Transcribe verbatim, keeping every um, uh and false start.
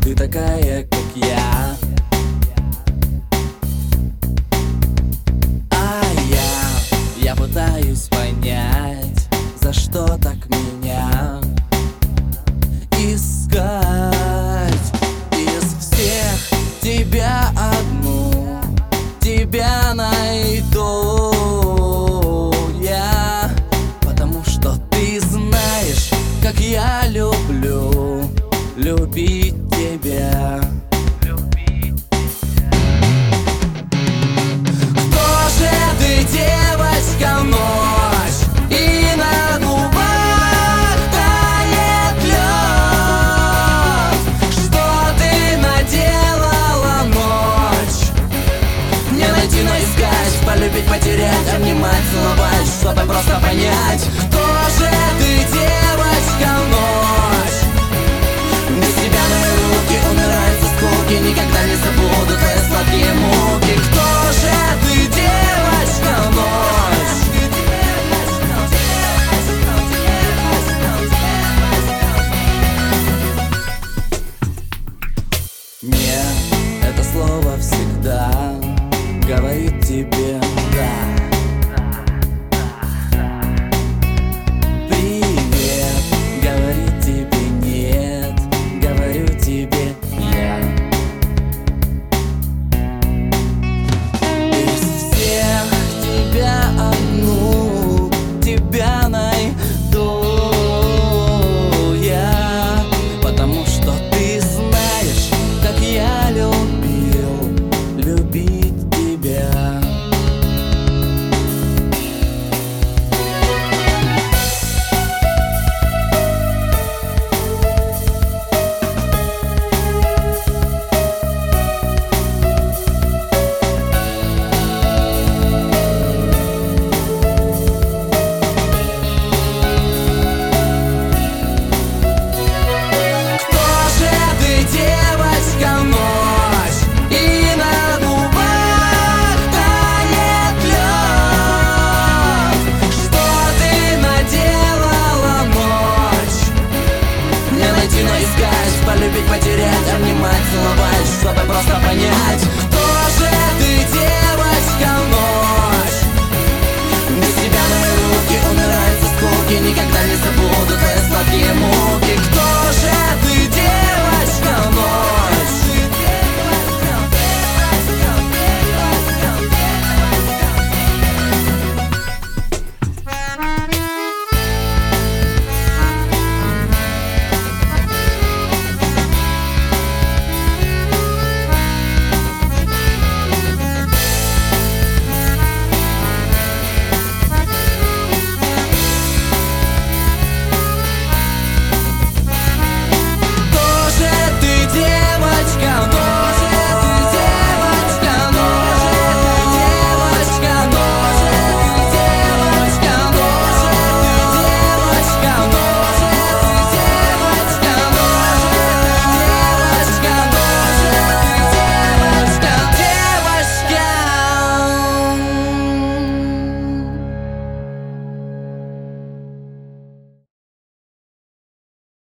ты такая, как я. А я, я пытаюсь понять, за что так меня искать. Из всех тебя одну, тебя найду я, потому что ты знаешь, как я люблю любить тебя. Кто же ты, девочка, ночь, и на губах тает лед? Что ты наделала ночь? Не найти, но искать, полюбить, потерять, обнимать, целовать, чтобы просто понять. Кто же ты, девочка, ночь? Без тебя мои руки умирают со скуки, никогда не забуду твои сладкие муки. Кто же ты, девочка, ночь? Мне это слово всегда говорит тебе да. Привет, говорит тебе нет, говорю тебе я. Из всех тебя одну, тебя найду я, потому что ты знаешь, как я любил любить тебя. Полюбить, потерять, обнимать, целовать, чтобы просто понять. Кто же ты, девочка, ночь? Без тебя мои руки умирают со скуки, никогда не забуду твои сладкие муки. Кто же